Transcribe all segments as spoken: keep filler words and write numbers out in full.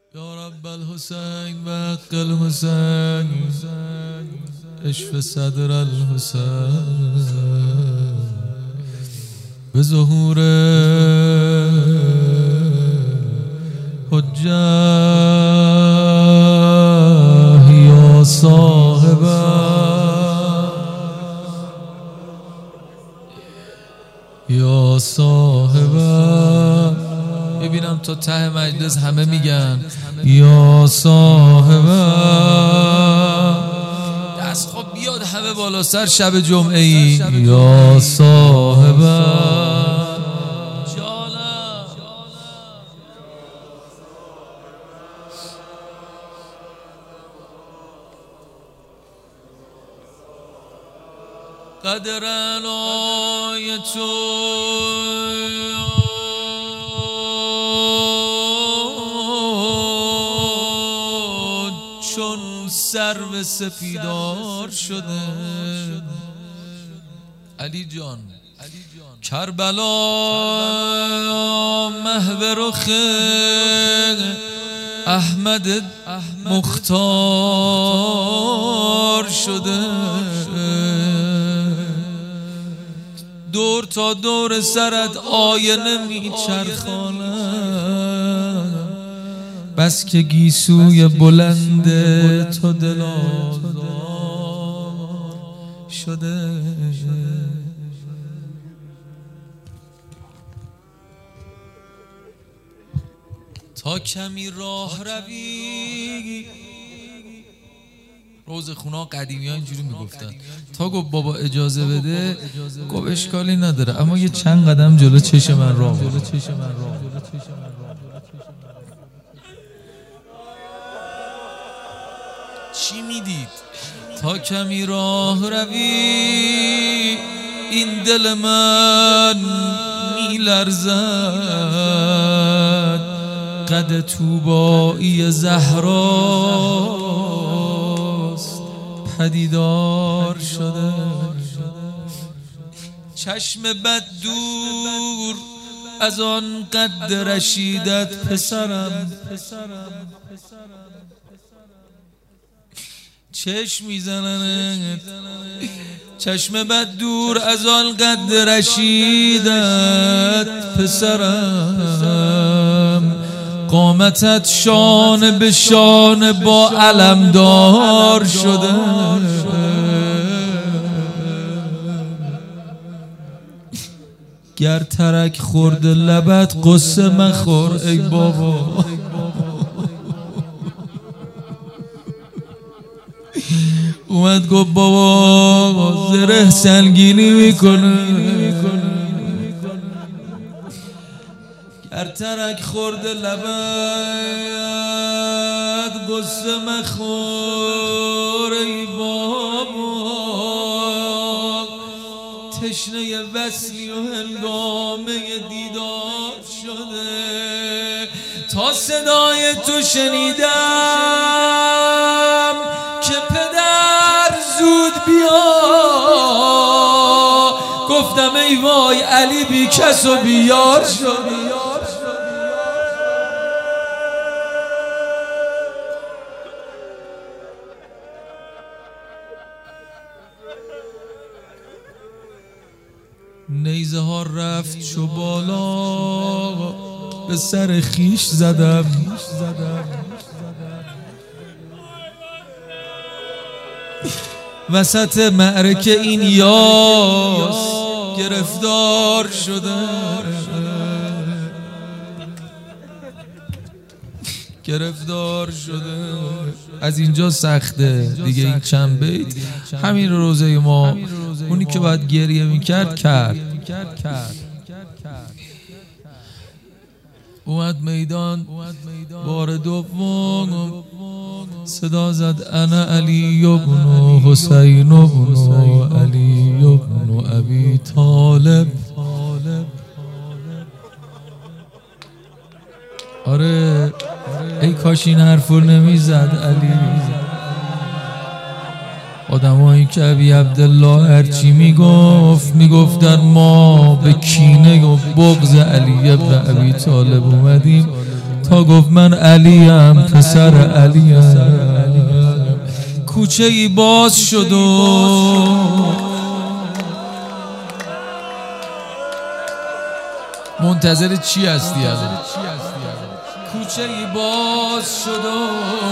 یا رب الحسین و حق الحسین اشف صدر الحسین به ظهور حجه یا صاحب یا صاحب. ببینم تا ته مجلس همه میگن یا صاحب. دست خب بیاد همه بالا سر شب جمعه ای یا صاحب. قدر عنای تو چون سرو سپیدار شده. علی جان کربلا محو رخ احمد مختار شده. دور تا دور سرت آینه میچرخاند، بس که گیسوی بلند تو دل‌آزار شده. تا کمی راه روی. روز خونا قدیمی ها اینجوری میگفتن. تا گفت بابا اجازه بده، گفت اشکالی نداره اما یه چند قدم جلو چشم من راه برو. چی میدید؟ تا کمی راه روی این دل من میلرزد، قد طوبایی زهراست پدیدار شده. چشم بد دور از آن قد رشیدت پسرم، چشم میزنند. چشم بد دور از آن قد رشیدت پسرم، قامتت شانه به شانه با علمدار شده. گر ترک خورد لبت قصه مخور ای بابا. اومد گفت بابا زره سنگینی میکنه. گر ترک خورد لبت قصه مخور ای بابا. تشنه وصلی و هنگامه دیدار شده. تا صدای تو شنیدم که پدر زود بیا، گفتم ای وای علی بی کس و بیار شد. نیزه ها رفت چو بالا به سر خیش زدم. وسط معرکه این یاس گرفتار شده. گرفتار شده. از اینجا سخته دیگه. این چند بیت همین روزه ما اونی که باید گریه میکرد کرد. اومد میدان بار دوم صدا زد انا علی ابن حسین ابن علی ابن ابی طالب. آره ای کاش این حرفو نمیزد علی. آدمایی که ابی عبدالله هرچی میگفت میگفتن ما به کینه و بغض علی ابن ابی طالب اومدیم تا گفت من علیم پسر علیم. کوچه ای باز شد و منتظر چی هستی الان؟ کوچه ای باز شد و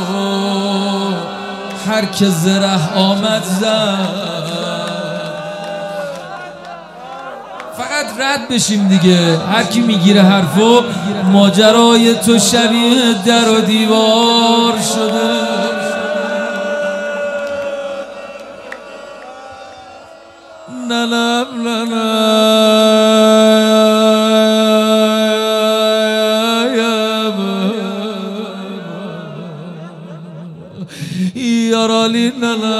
هر که زره آمد زد. فقط رد بشیم دیگه، هر کی میگیره حرفو. ماجرای تو شبیه در و دیوار شده. نلم یارالی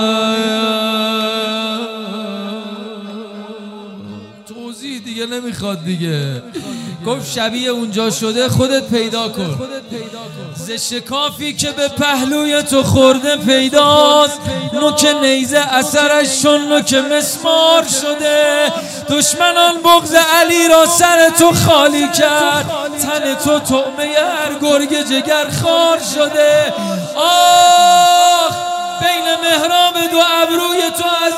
توضیح دیگه نمیخواد دیگه. گفت شبیه اونجا شده خودت پیدا کن. ز شکافی که به پهلوی تو خورده پیداست. نوک نیزه اثرش چون نوک مسمار شده. دشمنان بغض علی را سر تو خالی کرد. تن تو طعمه هر گرگ جگر خار شده. آخ بین محراب دو ابروی تو از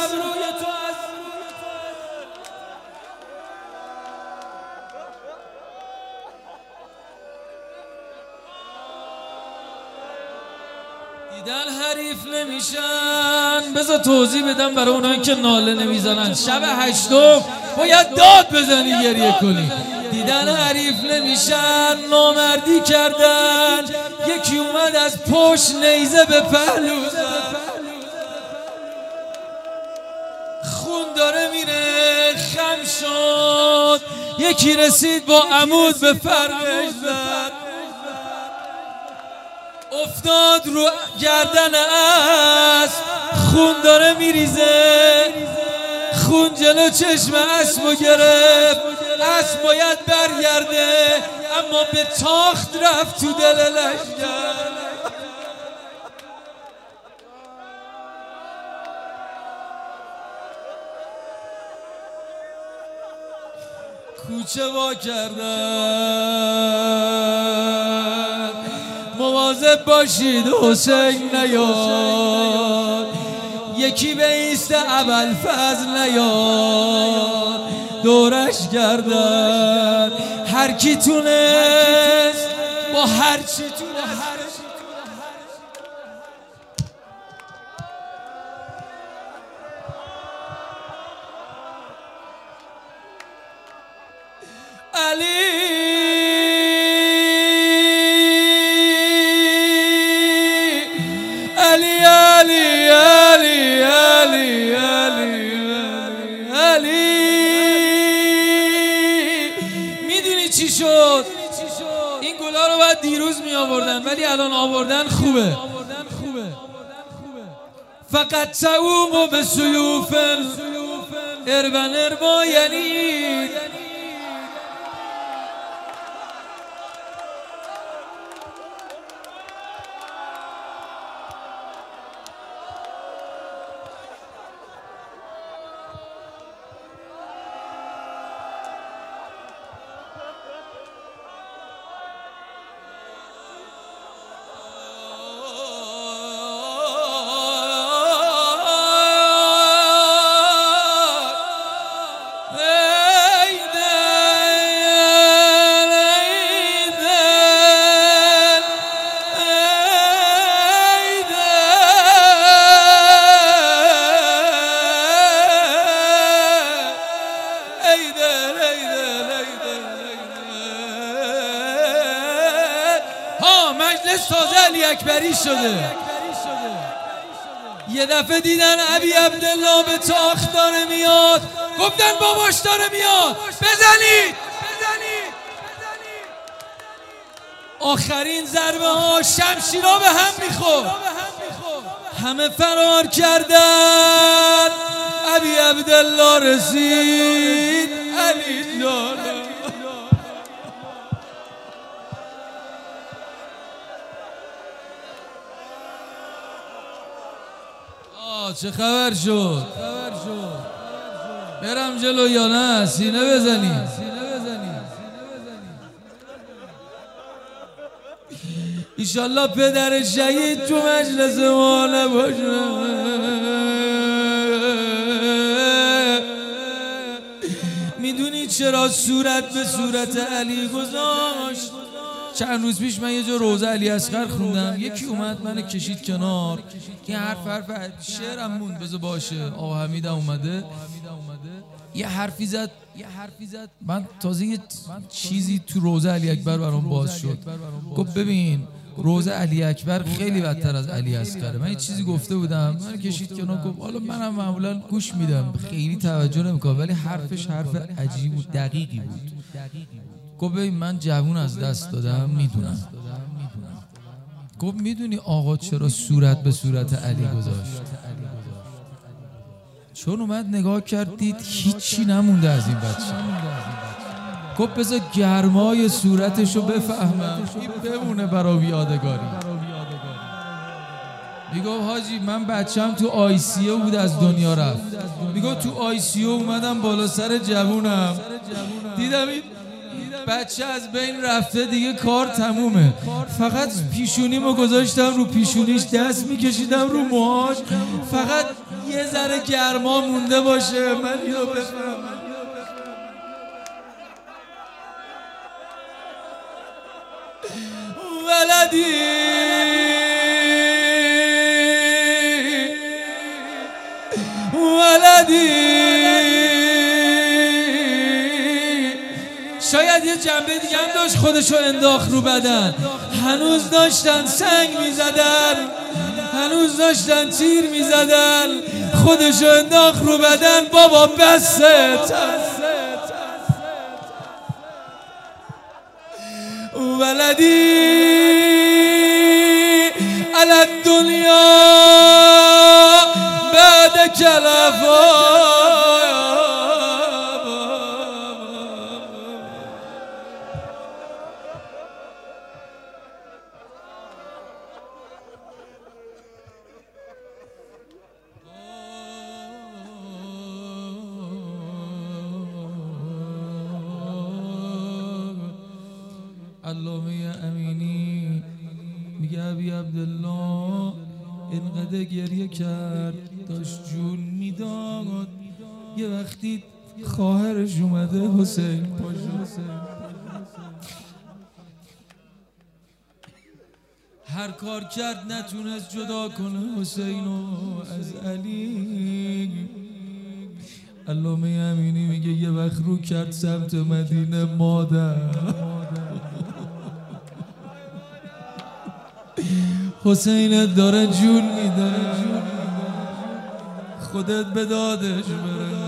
دیدن حریف نمیشن. بذار توضیح بدم برای اونایی که ناله نمیزنن. شب هشتم باید داد بزنی، گریه کنی. دیدن حریف نمیشن، نامردی کردن. یکی اومد از پشت نیزه به پهلو زد. خون داره میره خم شد. یکی رسید با عمود به فرقش زد. افتاد رو گردن اسب. خون داره میریزه. خون جلو چشم اسبو گرفت. اسب باید برگرده اما به تاخت رفت تو دل لشکر. کوچه وا کردن. مواظب باشید حسین نیاد. یکی به ایست ابوالفضل نیاد. دورش گردن هر کی تونست با هر چی تونست. علی علی علی علی علی علی علی. میدونی چی شد؟ این گلا رو باید دیروز می آوردن ولی الان آوردن خوبه. فقط تعوم به سیوف اربن اربا. یعنی مجلس تازه علی اکبری شده. یه دفعه دیدن ابی عبدالله به تاخت داره میاد. گفتن باباش داره میاد، بزنید. آخرین ضربه ها شمشیرها به هم میخورد. همه فرار کردن. ابی عبدالله رسید. علی جان چه خبر شد؟ برم جلو یا نه؟ سینه بزنی. ایشالله پدر شهید تو مجلس ما نباشه. میدونی چرا صورت به صورت علی گذاشت؟ چند روز پیش من یه جا روزه علی اصغر خوندم، یکی اومد من کشید کنار، این حرف حرف شعرم موند بذار باشه. آقا حمیدم اومده یه حرفی زد من تازه یه چیزی تو روزه علی اکبر برام باز شد. گفت ببین روزه علی اکبر خیلی بدتر از علی اصغره. من یه چیزی گفته بودم، من کشید کنار گفت حالا منم معمولا گوش میدم خیلی توجه نمیکنم، ولی حرفش حرف عجیب و دقیقی بود. گفت ببین من جوون از دست دادم میدونم. گفت میدونی آقا چرا صورت به صورت علی گذاشت؟ چون اومد نگاه کرد دید هیچی نمونده از این بچه. گفت بذار گرمای صورتشو بفهمم این بمونه برای یادگاری. میگفت حاجی من بچم تو آی سی او بود از دنیا رفت. میگفت تو آی سی او اومدم بالا سر جوونم دیدم این بچه از بین رفته دیگه کار تمومه، فقط پیشونیمو گذاشتم رو پیشونیش دست میکشیدم رو موهاش فقط یه ذره گرما مونده باشه من اینو بفهمم. ولدی ولدی شاید یه جنبه دیگه هم داشت خودشو انداخت رو بدن. هنوز داشتن سنگ میزدن، هنوز داشتن تیر میزدن، خودشو انداخت رو بدن. بابا بسه ولدی علی الدنیا بعد کلفا. علامه امینی میگه ابی عبدالله اینقدر گریه کرد داشت جون میداد، یه وقتی خواهرش اومده حسین پاشو هر کار کرد نتونست جدا کنه حسینو از علی. علامه امینی میگه یه وقت رو کرد سمت مدینه مادر حسینت داره جون میده خودت به دادش بره.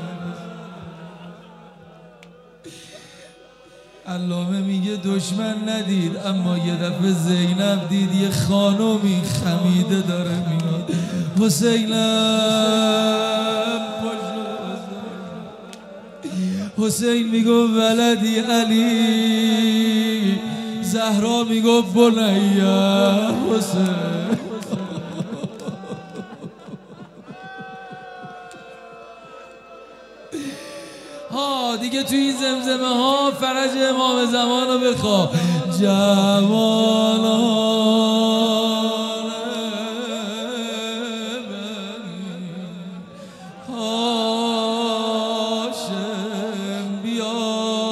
علامه میگه دشمن ندید اما یه دفعه زینب دید یه خانومی خمیده داره میاد. حسینم حسین میگو ولدی علی، زهرا میگو بنیا حسین. ها دیگه توی این زمزمه ها فرج امام زمان رو بخوا. جوانان هاشم بیا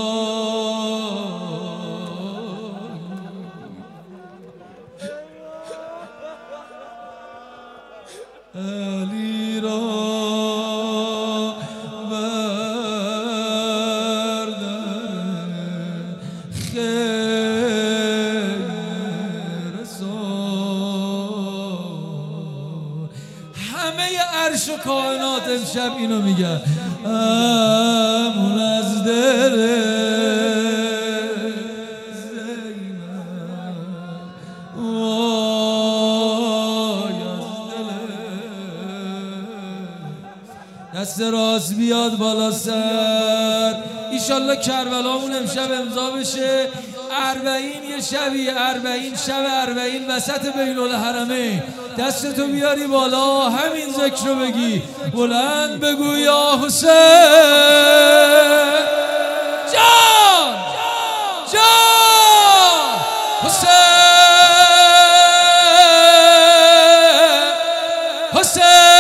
علی را عرش و کائنات امشب اینو میگن امون از دل زینب وای از دل. دست راست بیاد بالا سر ایشالله کربلامون امشب امضا بشه. اربعین یه شبی اربعین شب اربعین وسط بین الحرمین دستتو بیاری بالا همین ذکر رو بگی بلند بگو یا حسین جان جان حسین آخه